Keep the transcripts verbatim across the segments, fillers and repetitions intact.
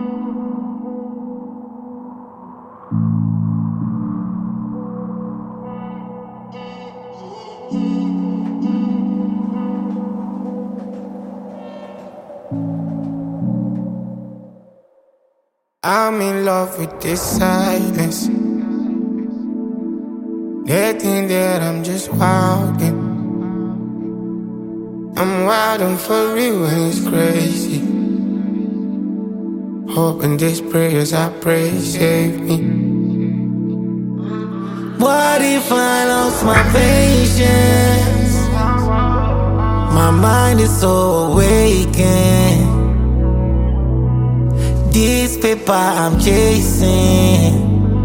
I'm in love with this silence. They think that I'm just wildin'. I'm wildin' for real and it's crazy. Hoping these prayers I pray save me. What if I lost my patience? My mind is so awakened. This paper I'm chasing,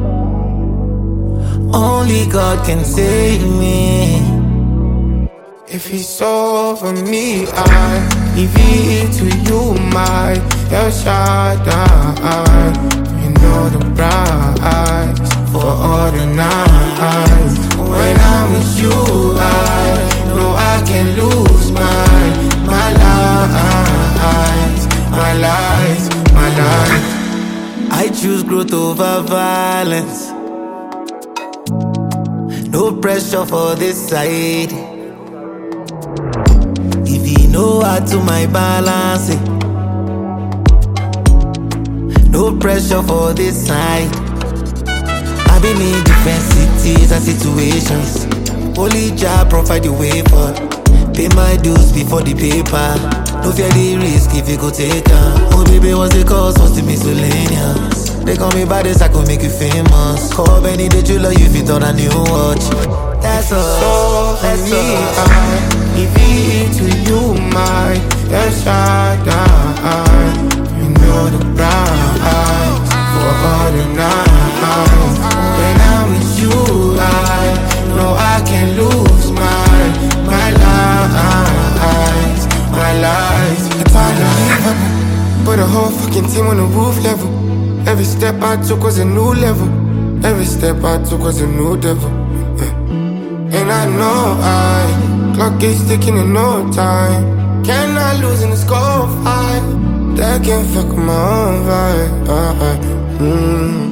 only God can save me. If it's over me, I leave it to you, my El Shaddai. You know the price for all the nights. When I'm with you, I know I can lose my, my life, my life, my life. I choose growth over violence. No pressure for this side. If you know how to my balance it. No pressure for this side. I've been in different cities and situations. Only job provide the way for. Pay my dues before the paper. No fear the risk if you go take her. Oh baby, what's the cost? What's the miscellaneous? They call me baddest, I could make you famous. Call Benny the jeweler, you fit on a new watch. That's all, so that's me, all. I leave it to you, my El Shaddai. You know the price for all the nights. When I'm with you, I know I can lose my, my life, my life. It's unbelievable, put a whole fucking team on the roof level. Every step I took was a new level. Every step I took was a new devil. And I know I clock is ticking in no time. Cannot lose in the score fight. That can fuck with my own vibe. Uh, uh, mm.